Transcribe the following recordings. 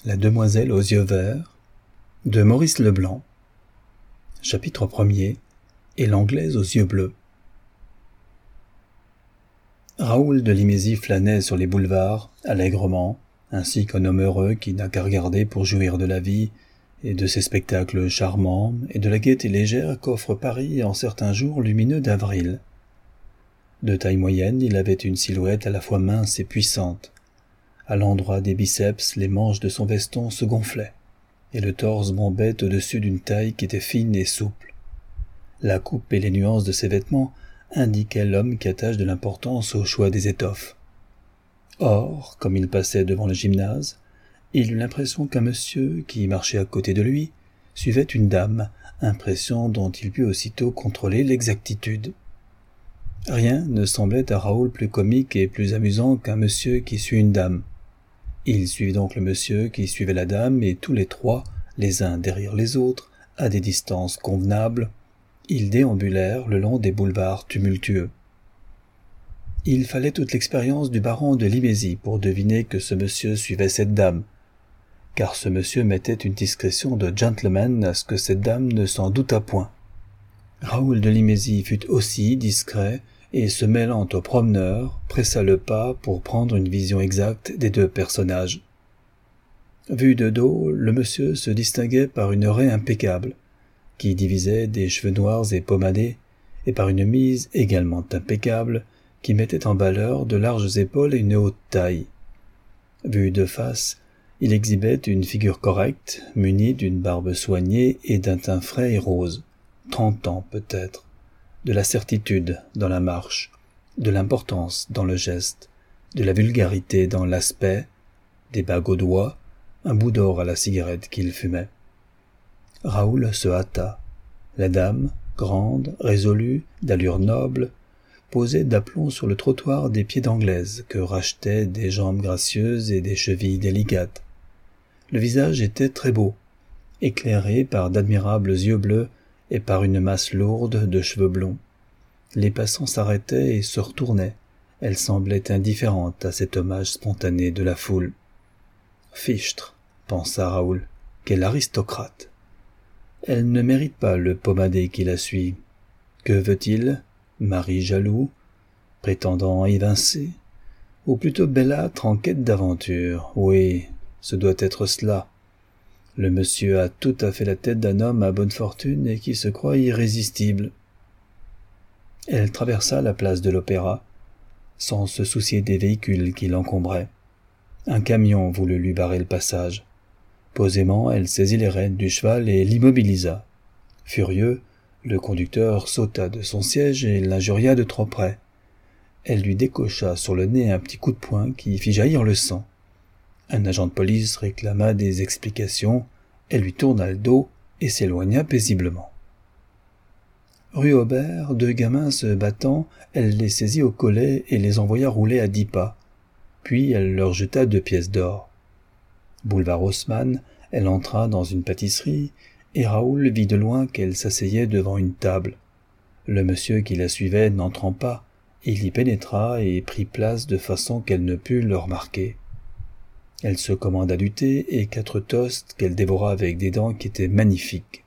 La demoiselle aux yeux verts de Maurice Leblanc. Chapitre 1er. Et l'anglaise aux yeux bleus. Raoul de Limézy flânait sur les boulevards, allègrement, ainsi qu'un homme heureux qui n'a qu'à regarder pour jouir de la vie, et de ses spectacles charmants, et de la gaieté légère qu'offre Paris en certains jours lumineux d'avril. De taille moyenne, il avait une silhouette à la fois mince et puissante. À l'endroit des biceps, les manches de son veston se gonflaient, et le torse bombait au-dessus d'une taille qui était fine et souple. La coupe et les nuances de ses vêtements indiquaient l'homme qui attache de l'importance au choix des étoffes. Or, comme il passait devant le gymnase, il eut l'impression qu'un monsieur qui marchait à côté de lui suivait une dame, impression dont il put aussitôt contrôler l'exactitude. Rien ne semblait à Raoul plus comique et plus amusant qu'un monsieur qui suit une dame. Il suivit donc le monsieur qui suivait la dame, et tous les trois, les uns derrière les autres, à des distances convenables, ils déambulèrent le long des boulevards tumultueux. Il fallait toute l'expérience du baron de Limézy pour deviner que ce monsieur suivait cette dame, car ce monsieur mettait une discrétion de gentleman à ce que cette dame ne s'en doutât point. Raoul de Limézy fut aussi discret, et se mêlant aux promeneurs, pressa le pas pour prendre une vision exacte des deux personnages. Vu de dos, le monsieur se distinguait par une raie impeccable, qui divisait des cheveux noirs et pommadés, et par une mise également impeccable, qui mettait en valeur de larges épaules et une haute taille. Vu de face, il exhibait une figure correcte, munie d'une barbe soignée et d'un teint frais et rose, 30 ans peut-être, de la certitude dans la marche, de l'importance dans le geste, de la vulgarité dans l'aspect, des bagues aux doigts, un bout d'or à la cigarette qu'il fumait. Raoul se hâta. La dame, grande, résolue, d'allure noble, posait d'aplomb sur le trottoir des pieds d'anglaise que rachetaient des jambes gracieuses et des chevilles délicates. Le visage était très beau, éclairé par d'admirables yeux bleus et par une masse lourde de cheveux blonds. Les passants s'arrêtaient et se retournaient. Elle semblait indifférente à cet hommage spontané de la foule. Fichtre, pensa Raoul, quel aristocrate. Elle ne mérite pas le pommadé qui la suit. Que veut-il? Mari jaloux, prétendant évincé, ou plutôt bellâtre en quête d'aventure? Oui, ce doit être cela. Le monsieur a tout à fait la tête d'un homme à bonne fortune et qui se croit irrésistible. Elle traversa la place de l'Opéra, sans se soucier des véhicules qui l'encombraient. Un camion voulut lui barrer le passage. Posément, elle saisit les rênes du cheval et l'immobilisa. Furieux, le conducteur sauta de son siège et l'injuria de trop près. Elle lui décocha sur le nez un petit coup de poing qui fit jaillir le sang. Un agent de police réclama des explications, elle lui tourna le dos et s'éloigna paisiblement. Rue Aubert, deux gamins se battant, elle les saisit au collet et les envoya rouler à 10 pas. Puis elle leur jeta 2 pièces d'or. Boulevard Haussmann, elle entra dans une pâtisserie, et Raoul vit de loin qu'elle s'asseyait devant une table. Le monsieur qui la suivait n'entrant pas, il y pénétra et prit place de façon qu'elle ne put le remarquer. Elle se commanda du thé et 4 toasts qu'elle dévora avec des dents qui étaient magnifiques.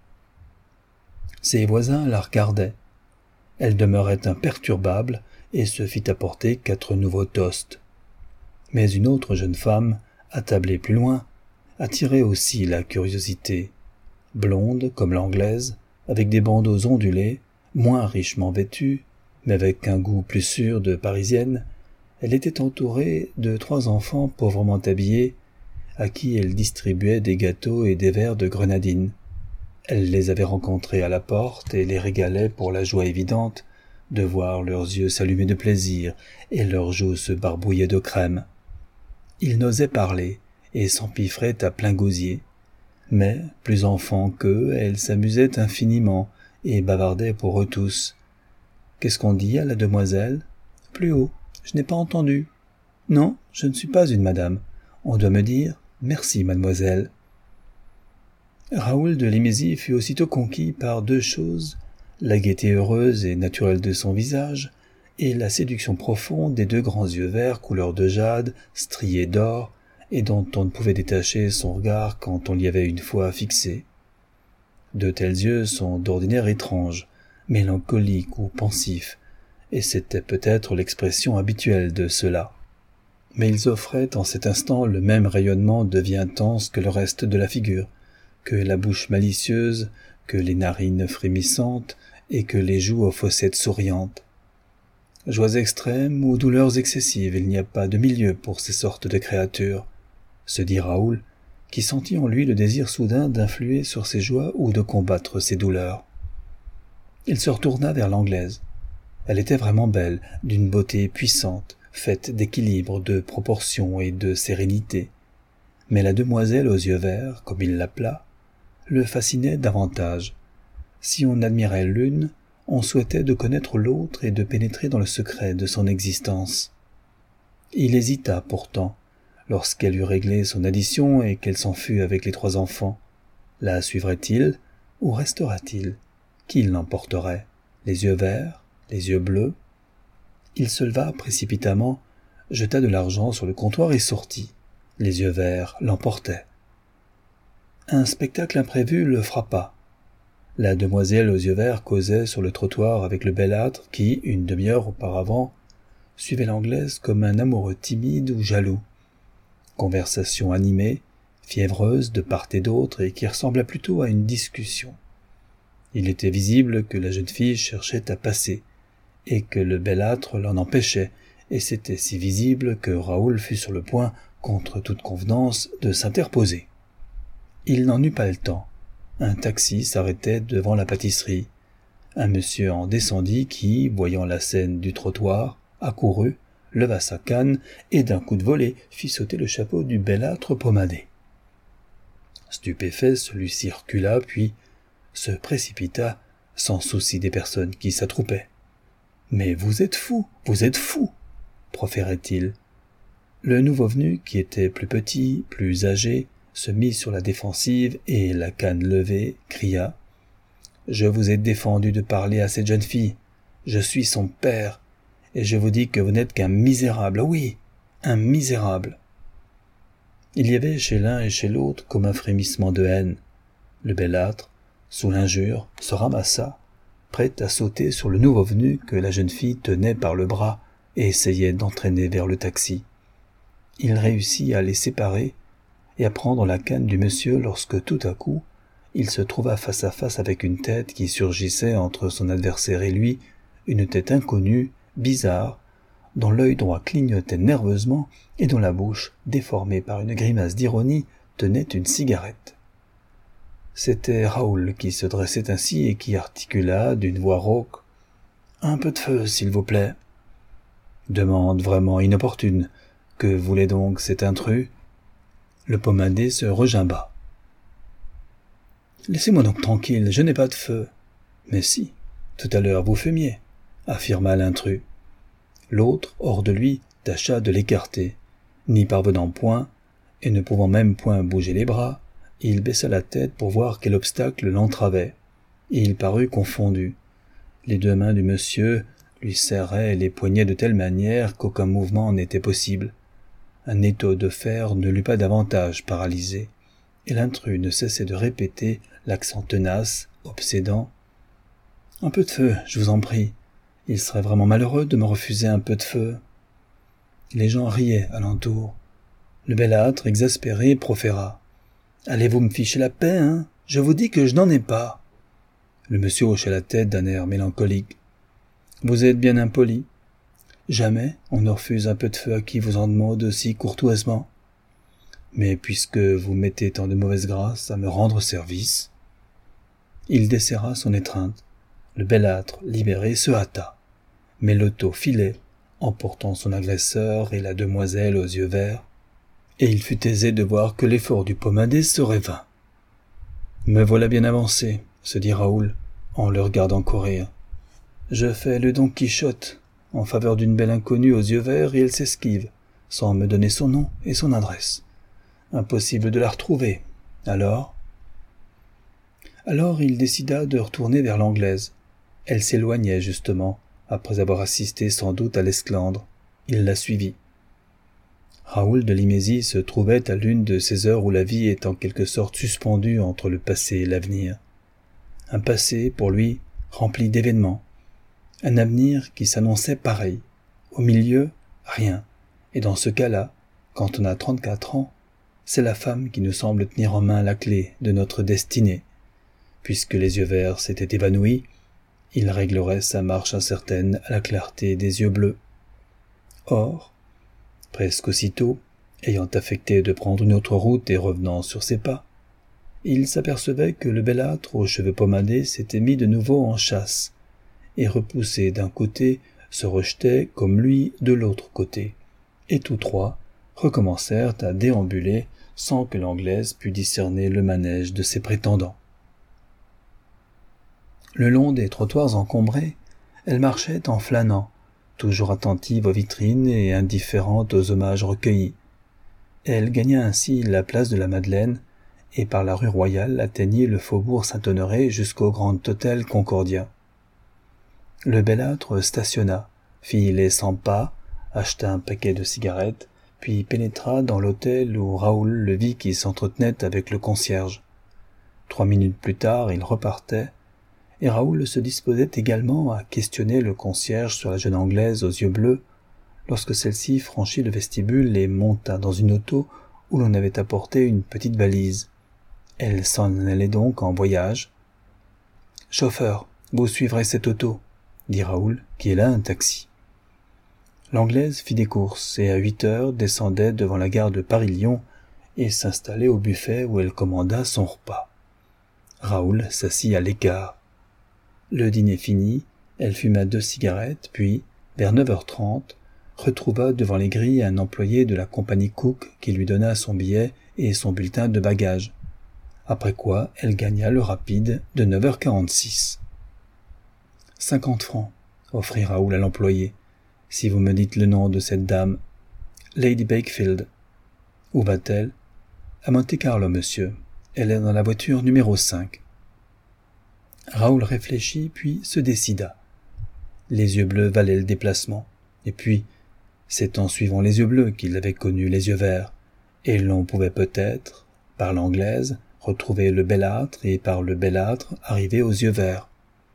Ses voisins la regardaient. Elle demeurait imperturbable et se fit apporter 4 nouveaux toasts. Mais une autre jeune femme, attablée plus loin, attirait aussi la curiosité. Blonde comme l'anglaise, avec des bandeaux ondulés, moins richement vêtue, mais avec un goût plus sûr de parisienne, elle était entourée de 3 enfants pauvrement habillés, à qui elle distribuait des gâteaux et des verres de grenadine. Elle les avait rencontrés à la porte et les régalait pour la joie évidente de voir leurs yeux s'allumer de plaisir et leurs joues se barbouiller de crème. Ils n'osaient parler et s'empiffraient à plein gosier. Mais, plus enfant qu'eux, elle s'amusait infiniment et bavardait pour eux tous. « Qu'est-ce qu'on dit à la demoiselle ?»« Plus haut. Je n'ai pas entendu. »« Non, je ne suis pas une madame. On doit me dire « Merci, mademoiselle. » Raoul de Limézy fut aussitôt conquis par 2 choses, la gaieté heureuse et naturelle de son visage, et la séduction profonde des 2 grands yeux verts couleur de jade, striés d'or, et dont on ne pouvait détacher son regard quand on l'y avait une fois fixé. De tels yeux sont d'ordinaire étranges, mélancoliques ou pensifs, et c'était peut-être l'expression habituelle de ceux-là. Mais ils offraient en cet instant le même rayonnement de vie intense que le reste de la figure, que la bouche malicieuse, que les narines frémissantes et que les joues aux fossettes souriantes. Joies extrêmes ou douleurs excessives, il n'y a pas de milieu pour ces sortes de créatures, se dit Raoul, qui sentit en lui le désir soudain d'influer sur ses joies ou de combattre ses douleurs. Il se retourna vers l'Anglaise. Elle était vraiment belle, d'une beauté puissante, faite d'équilibre, de proportion et de sérénité. Mais la demoiselle aux yeux verts, comme il l'appela, le fascinait davantage. Si on admirait l'une, on souhaitait de connaître l'autre et de pénétrer dans le secret de son existence. Il hésita pourtant, lorsqu'elle eut réglé son addition et qu'elle s'en fut avec les 3 enfants. La suivrait-il ou restera-t-il? Qui l'emporterait? Les yeux verts? Les yeux bleus? Il se leva précipitamment, jeta de l'argent sur le comptoir et sortit. Les yeux verts l'emportaient. Un spectacle imprévu le frappa. La demoiselle aux yeux verts causait sur le trottoir avec le bellâtre qui, une demi-heure auparavant, suivait l'Anglaise comme un amoureux timide ou jaloux. Conversation animée, fiévreuse de part et d'autre et qui ressembla plutôt à une discussion. Il était visible que la jeune fille cherchait à passer, et que le bellâtre l'en empêchait, et c'était si visible que Raoul fut sur le point, contre toute convenance, de s'interposer. Il n'en eut pas le temps. Un taxi s'arrêtait devant la pâtisserie. Un monsieur en descendit qui, voyant la scène du trottoir, accourut, leva sa canne et d'un coup de volet fit sauter le chapeau du bellâtre pommadé. Stupéfait, celui-ci recula, puis se précipita, sans souci des personnes qui s'attroupaient. « Mais vous êtes fou, proférait-il. Le nouveau venu, qui était plus petit, plus âgé, se mit sur la défensive et, la canne levée, cria « Je vous ai défendu de parler à cette jeune fille. Je suis son père, et je vous dis que vous n'êtes qu'un misérable. Oui, un misérable. » Il y avait chez l'un et chez l'autre comme un frémissement de haine. Le bellâtre, sous l'injure, se ramassa, prêt à sauter sur le nouveau venu que la jeune fille tenait par le bras et essayait d'entraîner vers le taxi. Il réussit à les séparer et à prendre la canne du monsieur lorsque tout à coup, il se trouva face à face avec une tête qui surgissait entre son adversaire et lui, une tête inconnue, bizarre, dont l'œil droit clignotait nerveusement et dont la bouche, déformée par une grimace d'ironie, tenait une cigarette. C'était Raoul qui se dressait ainsi et qui articula d'une voix rauque « Un peu de feu, s'il vous plaît. » Demande vraiment inopportune. Que voulait donc cet intrus? Le pommadé se regimba. « Laissez-moi donc tranquille, je n'ai pas de feu. »« Mais si, tout à l'heure vous fumiez, » affirma l'intrus. L'autre, hors de lui, tâcha de l'écarter. N'y parvenant point, et ne pouvant même point bouger les bras, il baissa la tête pour voir quel obstacle l'entravait. Il parut confondu. Les 2 mains du monsieur lui serraient les poignets de telle manière qu'aucun mouvement n'était possible. Un étau de fer ne l'eût pas davantage paralysé, et l'intrus ne cessait de répéter l'accent tenace, obsédant. « Un peu de feu, je vous en prie. Il serait vraiment malheureux de me refuser un peu de feu. » Les gens riaient alentour. Le bellâtre, exaspéré, proféra. « Allez-vous me ficher la paix, hein? Je vous dis que je n'en ai pas. » Le monsieur hocha la tête d'un air mélancolique. « Vous êtes bien impoli. Jamais on ne refuse un peu de feu à qui vous en demande si courtoisement. Mais puisque vous mettez tant de mauvaise grâce à me rendre service... » Il desserra son étreinte. Le bellâtre, libéré, se hâta. Mais l'auto filait, emportant son agresseur et la demoiselle aux yeux verts, et il fut aisé de voir que l'effort du pommadé serait vain. « Me voilà bien avancé, » se dit Raoul, en le regardant courir. « Je fais le Don Quichotte en faveur d'une belle inconnue aux yeux verts et elle s'esquive, sans me donner son nom et son adresse. Impossible de la retrouver. Alors il décida de retourner vers l'Anglaise. Elle s'éloignait justement, après avoir assisté sans doute à l'esclandre. Il la suivit. Raoul de Limézy se trouvait à l'une de ces heures où la vie est en quelque sorte suspendue entre le passé et l'avenir. Un passé, pour lui, rempli d'événements. Un avenir qui s'annonçait pareil. Au milieu, rien. Et dans ce cas-là, quand on a 34 ans, c'est la femme qui nous semble tenir en main la clé de notre destinée. Puisque les yeux verts s'étaient évanouis, il réglerait sa marche incertaine à la clarté des yeux bleus. Or, presque aussitôt, ayant affecté de prendre une autre route et revenant sur ses pas, il s'apercevait que le bellâtre aux cheveux pommadés s'était mis de nouveau en chasse, et repoussé d'un côté, se rejetait comme lui de l'autre côté, et tous trois recommencèrent à déambuler sans que l'Anglaise pût discerner le manège de ses prétendants. Le long des trottoirs encombrés, elle marchait en flânant, toujours attentive aux vitrines et indifférente aux hommages recueillis. Elle gagna ainsi la place de la Madeleine et par la rue Royale atteignit le faubourg Saint-Honoré jusqu'au grand hôtel Concordia. Le bellâtre stationna, fit les 100 pas, acheta un paquet de cigarettes, puis pénétra dans l'hôtel où Raoul le vit qui s'entretenait avec le concierge. 3 minutes plus tard, il repartait, et Raoul se disposait également à questionner le concierge sur la jeune Anglaise aux yeux bleus, lorsque celle-ci franchit le vestibule et monta dans une auto où l'on avait apporté une petite valise. Elle s'en allait donc en voyage. « Chauffeur, vous suivrez cette auto », dit Raoul, qui est là un taxi. L'Anglaise fit des courses et à 8 heures descendait devant la gare de Paris-Lyon et s'installait au buffet où elle commanda son repas. Raoul s'assit à l'écart. Le dîner fini, elle fuma 2 cigarettes, puis, vers 9h30, retrouva devant les grilles un employé de la compagnie Cook qui lui donna son billet et son bulletin de bagages. Après quoi, elle gagna le rapide de 9h46. 50 francs, offrit Raoul à l'employé, si vous me dites le nom de cette dame. Lady Bakefield. Où va-t-elle? À Monte-Carlo, monsieur. Elle est dans la voiture numéro 5. Raoul réfléchit, puis se décida. Les yeux bleus valaient le déplacement. Et puis, c'est en suivant les yeux bleus qu'il avait connu les yeux verts, et l'on pouvait peut-être, par l'Anglaise, retrouver le bellâtre et par le bellâtre arriver aux yeux verts.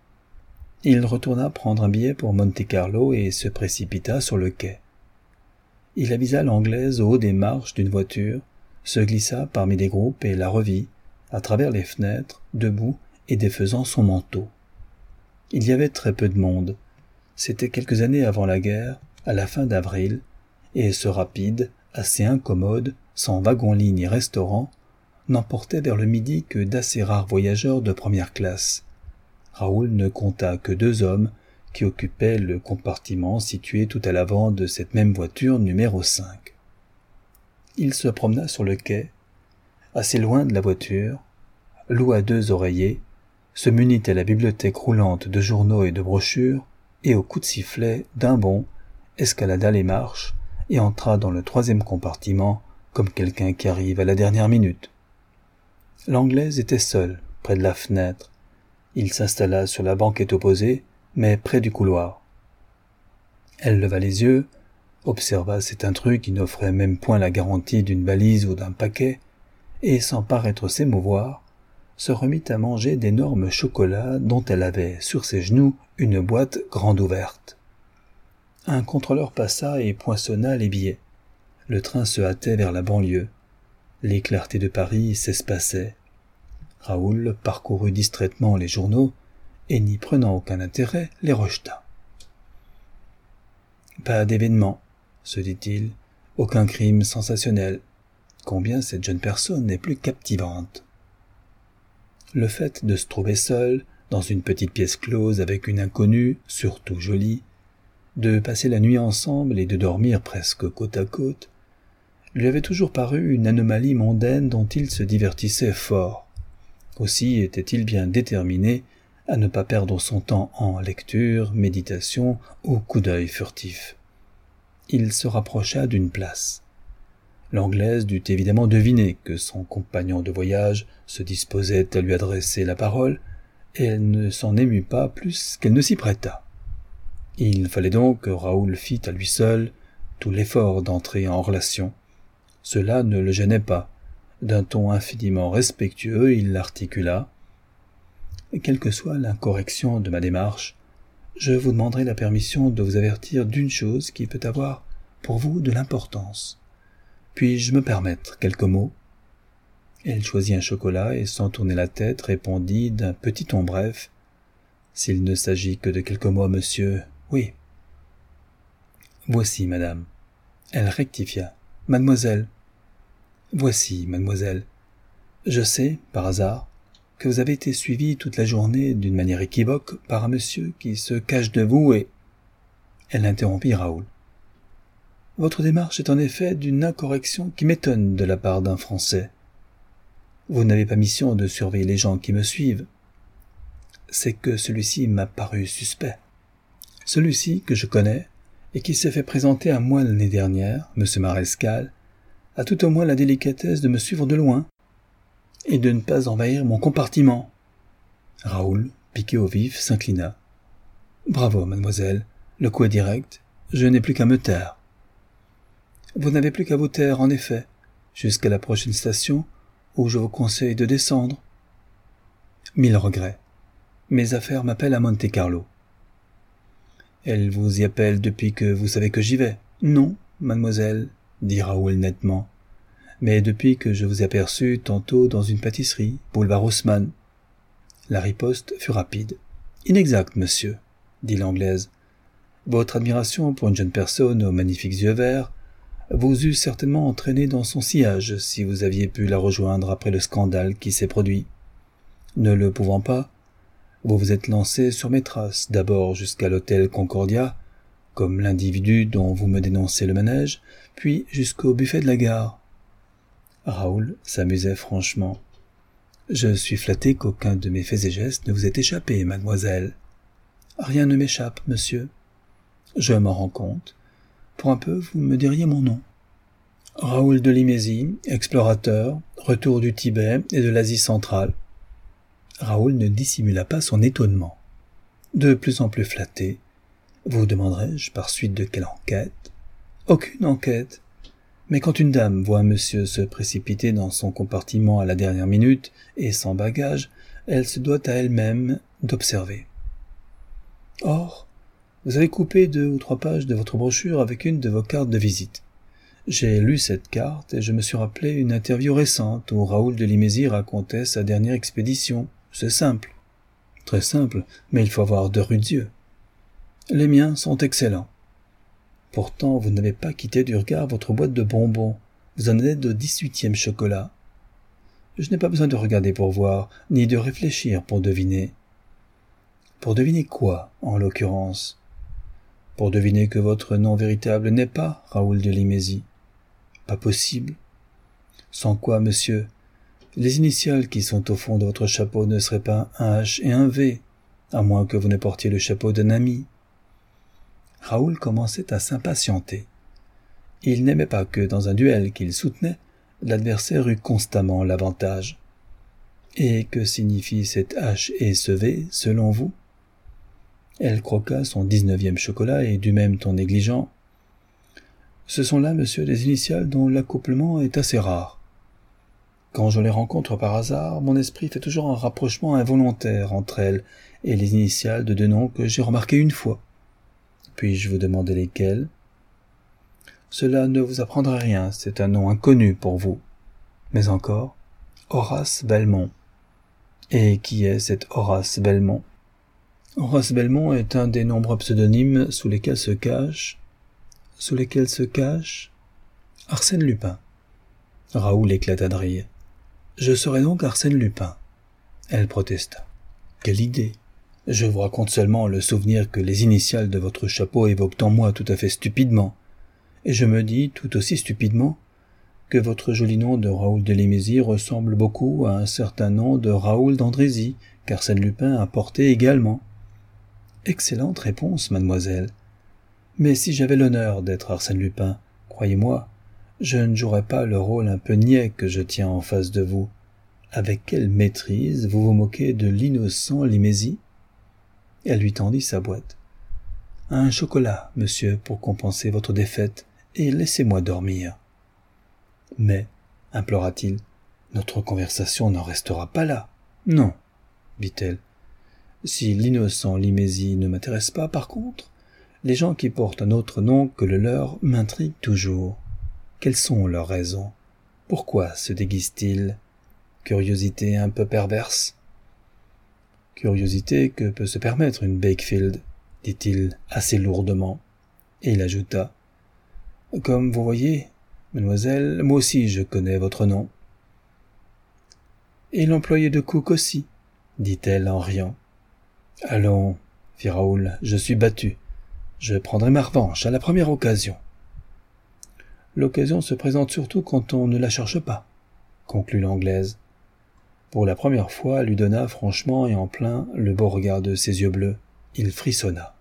Il retourna prendre un billet pour Monte-Carlo et se précipita sur le quai. Il avisa l'Anglaise au haut des marches d'une voiture, se glissa parmi des groupes et la revit, à travers les fenêtres, debout et défaisant son manteau. Il y avait très peu de monde. C'était quelques années avant la guerre, à la fin d'avril, et ce rapide, assez incommode, sans wagon-lit ni restaurant, n'emportait vers le midi que d'assez rares voyageurs de première classe. Raoul ne compta que 2 hommes qui occupaient le compartiment situé tout à l'avant de cette même voiture numéro 5. Il se promena sur le quai, assez loin de la voiture, loua 2 oreillers, se munit à la bibliothèque roulante de journaux et de brochures, et au coup de sifflet, d'un bond, escalada les marches et entra dans le 3e compartiment comme quelqu'un qui arrive à la dernière minute. L'Anglaise était seule, près de la fenêtre. Il s'installa sur la banquette opposée, mais près du couloir. Elle leva les yeux, observa cet intrus qui n'offrait même point la garantie d'une valise ou d'un paquet, et sans paraître s'émouvoir, se remit à manger d'énormes chocolats dont elle avait sur ses genoux une boîte grande ouverte. Un contrôleur passa et poinçonna les billets. Le train se hâtait vers la banlieue. Les clartés de Paris s'espaçaient. Raoul parcourut distraitement les journaux et, n'y prenant aucun intérêt, les rejeta. « Pas d'événement, » se dit-il, « aucun crime sensationnel. Combien cette jeune personne est plus captivante. » Le fait de se trouver seul, dans une petite pièce close avec une inconnue, surtout jolie, de passer la nuit ensemble et de dormir presque côte à côte, lui avait toujours paru une anomalie mondaine dont il se divertissait fort. Aussi était-il bien déterminé à ne pas perdre son temps en lecture, méditation ou coup d'œil furtif. Il se rapprocha d'une place. L'Anglaise dut évidemment deviner que son compagnon de voyage se disposait à lui adresser la parole, et elle ne s'en émut pas plus qu'elle ne s'y prêta. Il fallait donc que Raoul fît à lui seul tout l'effort d'entrer en relation. Cela ne le gênait pas. D'un ton infiniment respectueux, il l'articula. « Quelle que soit l'incorrection de ma démarche, je vous demanderai la permission de vous avertir d'une chose qui peut avoir pour vous de l'importance. Puis-je me permettre quelques mots ?» Elle choisit un chocolat et, sans tourner la tête, répondit d'un petit ton bref. « S'il ne s'agit que de quelques mots, monsieur, oui. »« Voici, madame. » Elle rectifia. « Mademoiselle. »« Voici, mademoiselle. Je sais, par hasard, que vous avez été suivie toute la journée d'une manière équivoque par un monsieur qui se cache de vous et... » Elle interrompit Raoul. « Votre démarche est en effet d'une incorrection qui m'étonne de la part d'un Français. Vous n'avez pas mission de surveiller les gens qui me suivent. C'est que celui-ci m'a paru suspect. Celui-ci que je connais et qui s'est fait présenter à moi l'année dernière, monsieur Marescal, a tout au moins la délicatesse de me suivre de loin et de ne pas envahir mon compartiment. » Raoul, piqué au vif, s'inclina. « Bravo, mademoiselle, le coup est direct, je n'ai plus qu'à me taire. »« Vous n'avez plus qu'à vous taire, en effet, jusqu'à la prochaine station où je vous conseille de descendre. »« Mille regrets. Mes affaires m'appellent à Monte-Carlo. »« Elle vous y appelle depuis que vous savez que j'y vais. »« Non, mademoiselle, » dit Raoul nettement. « Mais depuis que je vous ai aperçu tantôt dans une pâtisserie, boulevard Haussmann. » La riposte fut rapide. « Inexact, monsieur, » dit l'Anglaise. « Votre admiration pour une jeune personne aux magnifiques yeux verts vous eût certainement entraîné dans son sillage si vous aviez pu la rejoindre après le scandale qui s'est produit. Ne le pouvant pas, vous vous êtes lancé sur mes traces, d'abord jusqu'à l'hôtel Concordia, comme l'individu dont vous me dénoncez le manège, puis jusqu'au buffet de la gare. » Raoul s'amusait franchement. « Je suis flatté qu'aucun de mes faits et gestes ne vous ait échappé, mademoiselle. »« Rien ne m'échappe, monsieur. »« Je m'en rends compte. Pour un peu, vous me diriez mon nom. »« Raoul de Limésie, explorateur, retour du Tibet et de l'Asie centrale. » Raoul ne dissimula pas son étonnement. « De plus en plus flatté. Vous demanderai-je par suite de quelle enquête ? » ?»« Aucune enquête. Mais quand une dame voit un monsieur se précipiter dans son compartiment à la dernière minute et sans bagage, elle se doit à elle-même d'observer. Or, vous avez coupé 2 ou 3 pages de votre brochure avec une de vos cartes de visite. J'ai lu cette carte et je me suis rappelé une interview récente où Raoul de Limésie racontait sa dernière expédition. C'est simple. Très simple, mais il faut avoir de rudes yeux. Les miens sont excellents. Pourtant, vous n'avez pas quitté du regard votre boîte de bonbons. Vous en êtes au 18e chocolat. Je n'ai pas besoin de regarder pour voir, ni de réfléchir pour deviner. Pour deviner quoi, en l'occurrence ? Pour deviner que votre nom véritable n'est pas Raoul de Limésie. Pas possible. Sans quoi, monsieur, les initiales qui sont au fond de votre chapeau ne seraient pas un H et un V, à moins que vous ne portiez le chapeau d'un ami. Raoul commençait à s'impatienter. Il n'aimait pas que, dans un duel qu'il soutenait, l'adversaire eût constamment l'avantage. Et que signifie cette H et ce V, selon vous ? Elle croqua son 19e chocolat et du même ton négligent. Ce sont là, monsieur, des initiales dont l'accouplement est assez rare. Quand je les rencontre par hasard, mon esprit fait toujours un rapprochement involontaire entre elles et les initiales de 2 noms que j'ai remarqués une fois. Puis-je vous demander lesquels ? Cela ne vous apprendra rien, c'est un nom inconnu pour vous. Mais encore, Horace Belmont. Et qui est cet Horace Belmont ? Horace Belmont est un des nombreux pseudonymes sous lesquels se cache... Arsène Lupin. Raoul éclata de rire. Je serai donc Arsène Lupin. Elle protesta. Quelle idée! Je vous raconte seulement le souvenir que les initiales de votre chapeau évoquent en moi tout à fait stupidement. Et je me dis tout aussi stupidement que votre joli nom de Raoul de Limésie ressemble beaucoup à un certain nom de Raoul d'Andrézy, qu'Arsène Lupin a porté également. Excellente réponse, mademoiselle. Mais si j'avais l'honneur d'être Arsène Lupin, croyez-moi, je ne jouerais pas le rôle un peu niais que je tiens en face de vous. Avec quelle maîtrise vous vous moquez de l'innocent Limésie ? Elle lui tendit sa boîte. Un chocolat, monsieur, pour compenser votre défaite, et laissez-moi dormir. » « Mais, implora-t-il, notre conversation n'en restera pas là. »« Non, » dit-elle. « Si l'innocent Limésie ne m'intéresse pas, par contre, les gens qui portent un autre nom que le leur m'intriguent toujours. Quelles sont leurs raisons? Pourquoi se déguisent-ils? Curiosité un peu perverse? » « Curiosité que peut se permettre une Bakefield, » dit-il assez lourdement, et il ajouta: « Comme vous voyez, mademoiselle, moi aussi je connais votre nom. »« Et l'employé de Cook aussi, » dit-elle en riant. « Allons, » fit Raoul, « je suis battu. Je prendrai ma revanche à la première occasion. »« L'occasion se présente surtout quand on ne la cherche pas, » conclut l'Anglaise. Pour la première fois, elle lui donna franchement et en plein le beau regard de ses yeux bleus. Il frissonna.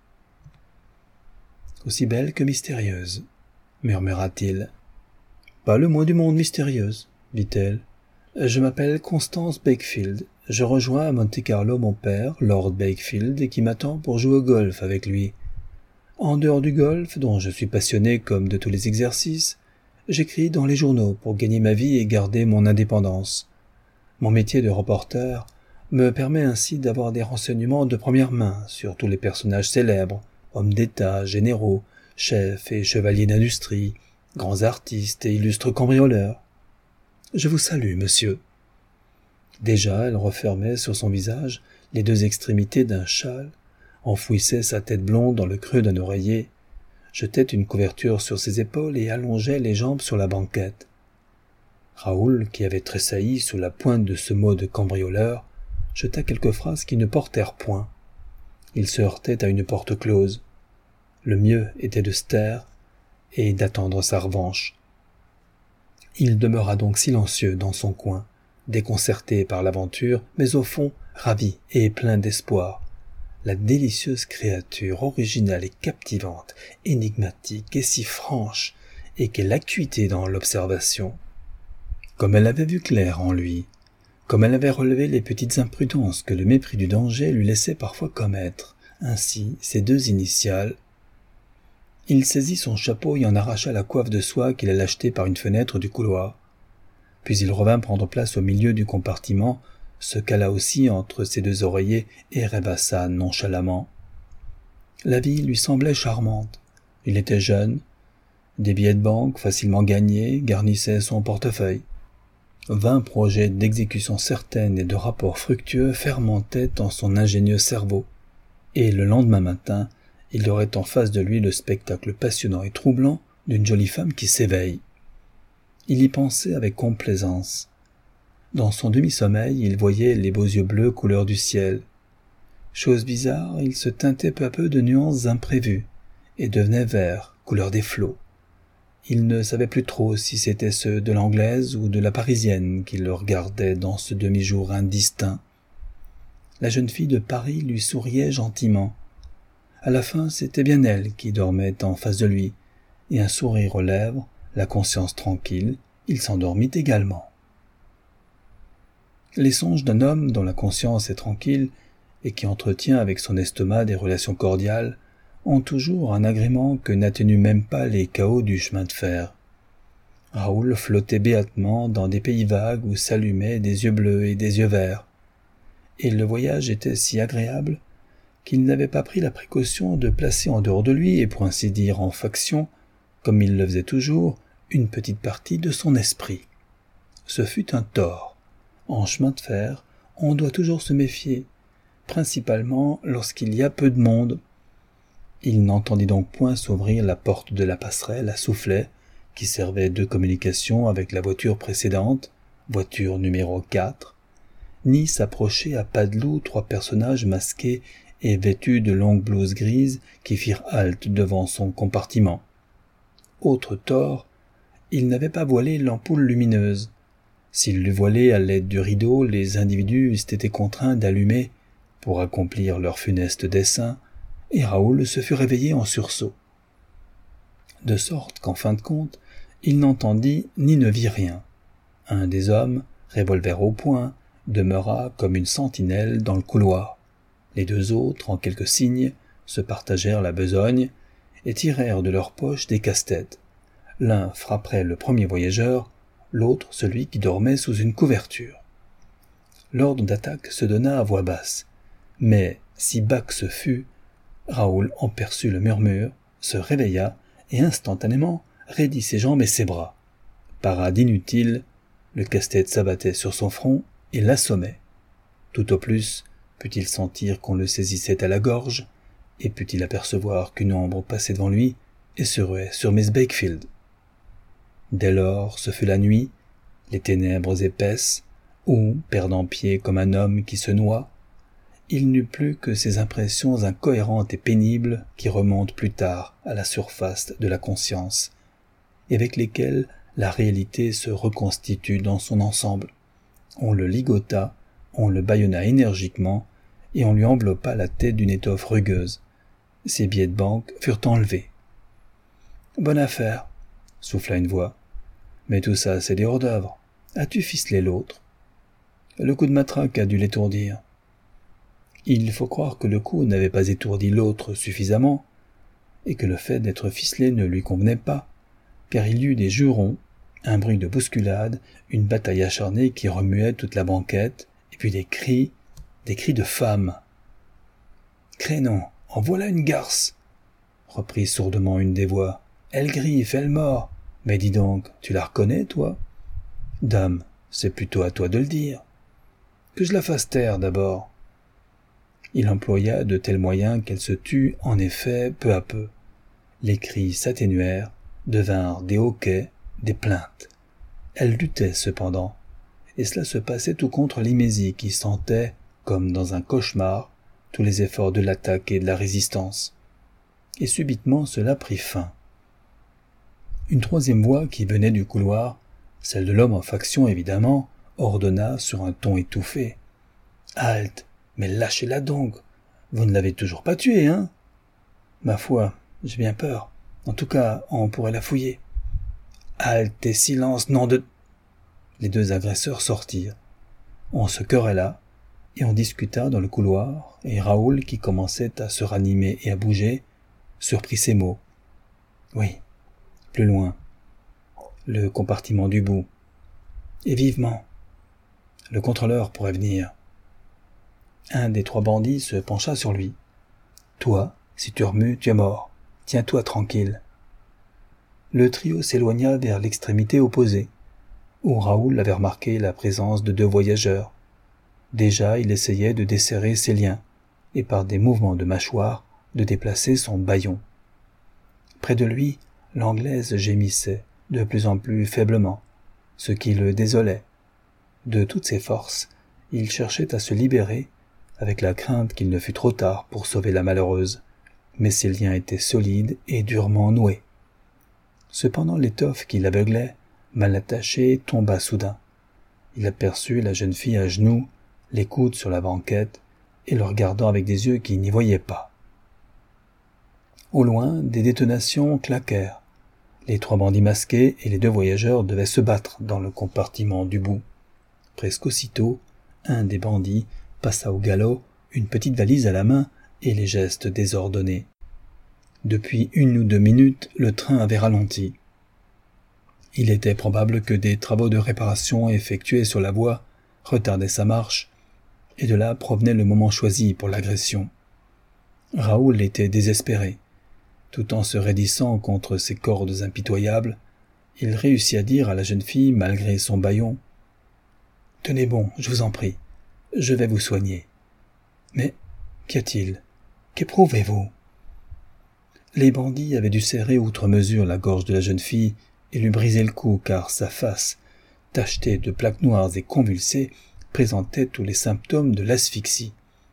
« Aussi belle que mystérieuse, » murmura-t-il. « Pas le moins du monde mystérieuse, » dit-elle. « Je m'appelle Constance Bakefield. Je rejoins à Monte-Carlo mon père, Lord Bakefield, et qui m'attend pour jouer au golf avec lui. En dehors du golf, dont je suis passionné comme de tous les exercices, j'écris dans les journaux pour gagner ma vie et garder mon indépendance. Mon métier de reporter me permet ainsi d'avoir des renseignements de première main sur tous les personnages célèbres, hommes d'État, généraux, chefs et chevaliers d'industrie, grands artistes et illustres cambrioleurs. Je vous salue, monsieur. » Déjà, elle refermait sur son visage les deux extrémités d'un châle, enfouissait sa tête blonde dans le creux d'un oreiller, jetait une couverture sur ses épaules et allongeait les jambes sur la banquette. Raoul, qui avait tressailli sous la pointe de ce mot de cambrioleur, jeta quelques phrases qui ne portèrent point. Il se heurtait à une porte close. Le mieux était de se taire et d'attendre sa revanche. Il demeura donc silencieux dans son coin, déconcerté par l'aventure, mais au fond ravi et plein d'espoir. La délicieuse créature, originale et captivante, énigmatique et si franche, et quelle acuité dans l'observation. Comme elle avait vu clair en lui, comme elle avait relevé les petites imprudences que le mépris du danger lui laissait parfois commettre, ainsi ces deux initiales. Il saisit son chapeau et en arracha la coiffe de soie qu'il allait acheter par une fenêtre du couloir. Puis il revint prendre place au milieu du compartiment, se cala aussi entre ses deux oreillers et rêvassa nonchalamment. La vie lui semblait charmante. Il était jeune. Des billets de banque facilement gagnés garnissaient son portefeuille. 20 projets d'exécution certaine et de rapports fructueux fermentaient en son ingénieux cerveau. Et le lendemain matin, il aurait en face de lui le spectacle passionnant et troublant d'une jolie femme qui s'éveille. Il y pensait avec complaisance. Dans son demi-sommeil, il voyait les beaux yeux bleus couleur du ciel. Chose bizarre, ils se teintaient peu à peu de nuances imprévues et devenaient verts, couleur des flots. Il ne savait plus trop si c'étaient ceux de l'Anglaise ou de la Parisienne qui le regardaient dans ce demi-jour indistinct. La jeune fille de Paris lui souriait gentiment. À la fin, c'était bien elle qui dormait en face de lui, et un sourire aux lèvres, la conscience tranquille, il s'endormit également. Les songes d'un homme dont la conscience est tranquille et qui entretient avec son estomac des relations cordiales ont toujours un agrément que n'atténuent même pas les chaos du chemin de fer. Raoul flottait béatement dans des pays vagues où s'allumaient des yeux bleus et des yeux verts. Et le voyage était si agréable qu'il n'avait pas pris la précaution de placer en dehors de lui, et pour ainsi dire en faction, comme il le faisait toujours, une petite partie de son esprit. Ce fut un tort. En chemin de fer, on doit toujours se méfier, principalement lorsqu'il y a peu de monde. Il n'entendit donc point s'ouvrir la porte de la passerelle à soufflet, qui servait de communication avec la voiture précédente, voiture numéro 4, ni s'approcher à pas de loup 3 personnages masqués et vêtus de longues blouses grises qui firent halte devant son compartiment. Autre tort, il n'avait pas voilé l'ampoule lumineuse. S'il l'eût voilée à l'aide du rideau, les individus eussent été contraints d'allumer pour accomplir leur funeste dessein, et Raoul se fut réveillé en sursaut. De sorte qu'en fin de compte, il n'entendit ni ne vit rien. Un des hommes, revolver au poing, demeura comme une sentinelle dans le couloir. Les 2 autres, en quelques signes, se partagèrent la besogne et tirèrent de leurs poches des casse-têtes. L'un frapperait le premier voyageur, l'autre celui qui dormait sous une couverture. L'ordre d'attaque se donna à voix basse, mais si bas que ce fut, Raoul en perçut le murmure, se réveilla et instantanément raidit ses jambes et ses bras. Parade inutile, le casse-tête s'abattait sur son front et l'assommait. Tout au plus put-il sentir qu'on le saisissait à la gorge, et put-il apercevoir qu'une ombre passait devant lui et se ruait sur Miss Wakefield. Dès lors, ce fut la nuit, les ténèbres épaisses, où, perdant pied comme un homme qui se noie, il n'eut plus que ces impressions incohérentes et pénibles qui remontent plus tard à la surface de la conscience, et avec lesquelles la réalité se reconstitue dans son ensemble. On le ligota, on le bâillonna énergiquement, et on lui enveloppa la tête d'une étoffe rugueuse. Ses billets de banque furent enlevés. « Bonne affaire », souffla une voix. « Mais tout ça, c'est des hors-d'œuvre. As-tu ficelé l'autre ?» Le coup de matraque a dû l'étourdir. Il faut croire que le coup n'avait pas étourdi l'autre suffisamment, et que le fait d'être ficelé ne lui convenait pas, car il y eut des jurons, un bruit de bousculade, une bataille acharnée qui remuait toute la banquette, et puis des cris de femmes. « Crénon, en voilà une garce !» reprit sourdement une des voix. « Elle griffe, elle mord. Mais dis donc, tu la reconnais, toi ?»« Dame, c'est plutôt à toi de le dire. »« Que je la fasse taire, d'abord. » Il employa de tels moyens qu'elle se tut, en effet, peu à peu. Les cris s'atténuèrent, devinrent des hoquets, des plaintes. Elle luttait cependant, et cela se passait tout contre Limésie qui sentait, comme dans un cauchemar, tous les efforts de l'attaque et de la résistance. Et subitement cela prit fin. Une troisième voix qui venait du couloir, celle de l'homme en faction évidemment, ordonna sur un ton étouffé. « Halte, mais lâchez-la donc. Vous ne l'avez toujours pas tuée, hein ?»« Ma foi, j'ai bien peur. En tout cas, on pourrait la fouiller. »« Halte et silence, nom de... » Les deux agresseurs sortirent. On se querella, et on discuta dans le couloir, et Raoul, qui commençait à se ranimer et à bouger, surprit ces mots. « Oui, plus loin. Le compartiment du bout. Et vivement. Le contrôleur pourrait venir. » Un des trois bandits se pencha sur lui. « Toi, si tu remues, tu es mort. Tiens-toi tranquille. » Le trio s'éloigna vers l'extrémité opposée, où Raoul avait remarqué la présence de deux voyageurs. Déjà, il essayait de desserrer ses liens, et par des mouvements de mâchoire, de déplacer son bâillon. Près de lui, l'Anglaise gémissait, de plus en plus faiblement, ce qui le désolait. De toutes ses forces, il cherchait à se libérer, avec la crainte qu'il ne fût trop tard pour sauver la malheureuse, mais ses liens étaient solides et durement noués. Cependant l'étoffe qui l'aveuglait, mal attachée, tomba soudain. Il aperçut la jeune fille à genoux, les coudes sur la banquette, et le regardant avec des yeux qui n'y voyaient pas. Au loin, des détonations claquèrent. Les trois bandits masqués et les deux voyageurs devaient se battre dans le compartiment du bout. Presque aussitôt, un des bandits passa au galop, une petite valise à la main et les gestes désordonnés. Depuis 1 ou 2 minutes, le train avait ralenti. Il était probable que des travaux de réparation effectués sur la voie retardaient sa marche, et de là provenait le moment choisi pour l'agression. Raoul était désespéré. Tout en se raidissant contre ces cordes impitoyables, il réussit à dire à la jeune fille, malgré son bâillon, « Tenez bon, je vous en prie, je vais vous soigner. »« Mais qu'y a-t-il? Qu'éprouvez-vous » Les bandits avaient dû serrer outre mesure la gorge de la jeune fille et lui briser le cou, car sa face, tachetée de plaques noires et convulsée, présentait tous les symptômes de l'asphyxie.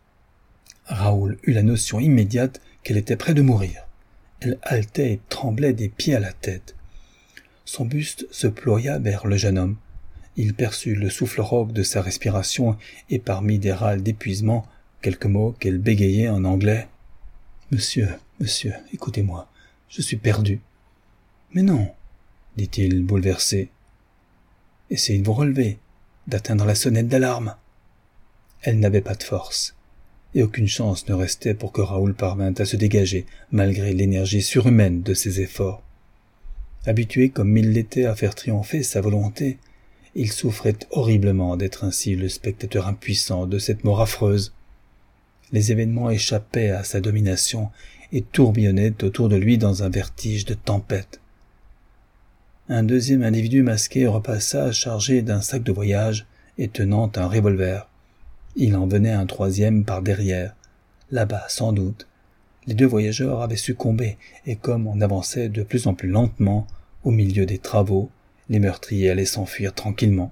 Raoul eut la notion immédiate qu'elle était près de mourir. Elle haletait et tremblait des pieds à la tête. Son buste se ploya vers le jeune homme. Il perçut le souffle rauque de sa respiration et parmi des râles d'épuisement, quelques mots qu'elle bégayait en anglais. « Monsieur, écoutez-moi, je suis perdu. »« Mais non, » dit-il bouleversé. « Essayez de vous relever, d'atteindre la sonnette d'alarme. » Elle n'avait pas de force, et aucune chance ne restait pour que Raoul parvînt à se dégager, malgré l'énergie surhumaine de ses efforts. Habitué comme il l'était à faire triompher sa volonté, il souffrait horriblement d'être ainsi le spectateur impuissant de cette mort affreuse. Les événements échappaient à sa domination et tourbillonnaient autour de lui dans un vertige de tempête. Un deuxième individu masqué repassa chargé d'un sac de voyage et tenant un revolver. Il en venait un troisième par derrière. Là-bas, sans doute, les deux voyageurs avaient succombé, et comme on avançait de plus en plus lentement, au milieu des travaux, les meurtriers allaient s'enfuir tranquillement.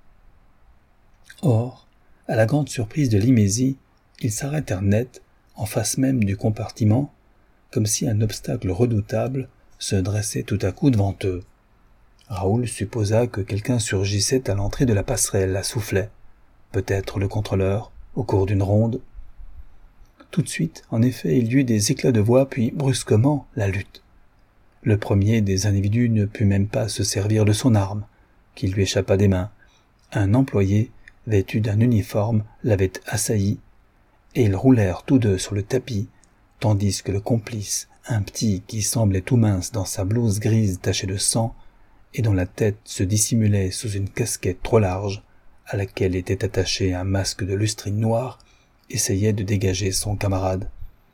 Or, à la grande surprise de Limésie, ils s'arrêtèrent net, en face même du compartiment, comme si un obstacle redoutable se dressait tout à coup devant eux. Raoul supposa que quelqu'un surgissait à l'entrée de la passerelle à soufflet, peut-être le contrôleur, au cours d'une ronde. Tout de suite, en effet, il y eut des éclats de voix, puis, brusquement, la lutte. Le premier des individus ne put même pas se servir de son arme, qui lui échappa des mains. Un employé, vêtu d'un uniforme, l'avait assailli, et ils roulèrent tous deux sur le tapis, tandis que le complice, un petit qui semblait tout mince dans sa blouse grise tachée de sang, et dont la tête se dissimulait sous une casquette trop large, à laquelle était attaché un masque de lustrine noire, essayait de dégager son camarade.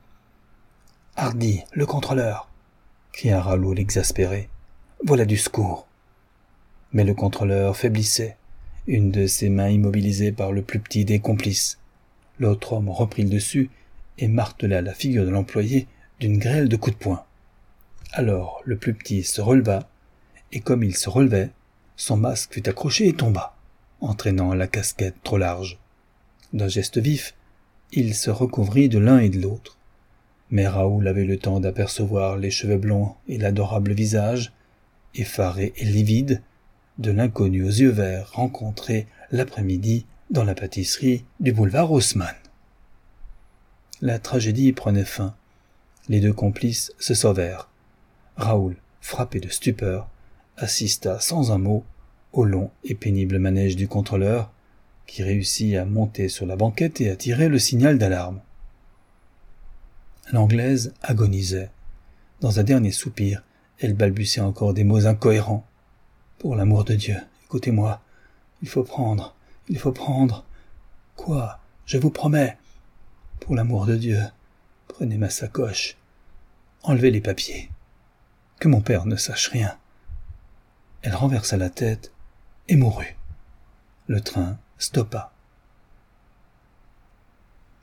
« Hardy, le contrôleur !» cria Raoul exaspéré. « Voilà du secours !» Mais le contrôleur faiblissait, une de ses mains immobilisée par le plus petit des complices. L'autre homme reprit le dessus et martela la figure de l'employé d'une grêle de coups de poing. Alors le plus petit se releva, et comme il se relevait, son masque fut accroché et tomba, entraînant la casquette trop large. D'un geste vif, il se recouvrit de l'un et de l'autre. Mais Raoul avait le temps d'apercevoir les cheveux blonds et l'adorable visage, effaré et livide, de l'inconnu aux yeux verts rencontré l'après-midi dans la pâtisserie du boulevard Haussmann. La tragédie prenait fin. Les deux complices se sauvèrent. Raoul, frappé de stupeur, assista sans un mot au long et pénible manège du contrôleur, qui réussit à monter sur la banquette et à tirer le signal d'alarme. L'Anglaise agonisait. Dans un dernier soupir, elle balbutiait encore des mots incohérents. « Pour l'amour de Dieu, écoutez-moi. Il faut prendre. Quoi? Je vous promets. Pour l'amour de Dieu, prenez ma sacoche. Enlevez les papiers. Que mon père ne sache rien. » Elle renversa la tête et mourut. Le train stoppa.